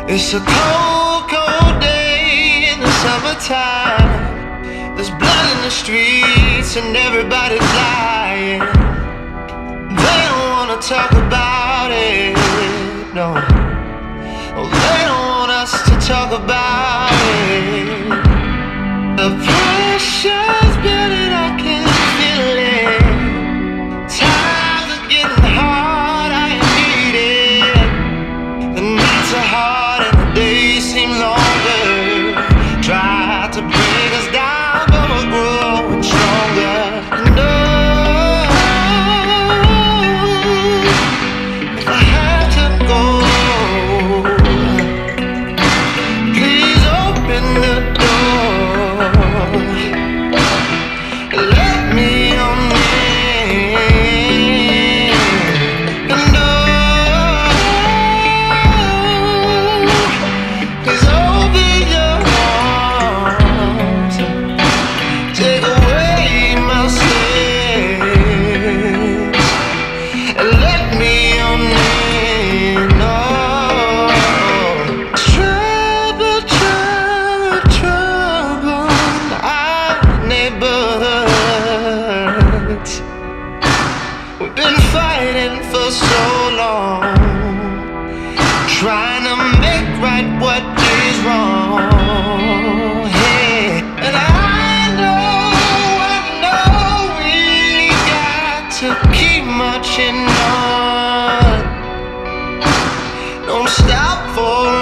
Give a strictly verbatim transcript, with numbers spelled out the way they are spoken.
It's a cold, cold day in the summertime. There's blood in the streets and everybody's lying. They don't wanna talk about it, no. Oh, they don't want us to talk about it. The pressure's building, I can feel it. Times are getting hard, I need it. The nights are hard and the days seem longer. Try to break us down, but we're growing stronger. And oh, if I had to go, please open the door. Let me on in. And oh, please open your arms. Take away my sins and let me on in. Oh, trouble, trouble, trouble in our neighborhoods. We've been fighting for so long, trying to make right what is wrong. Hey, and I know, I know we got to keep marching on. Don't stop for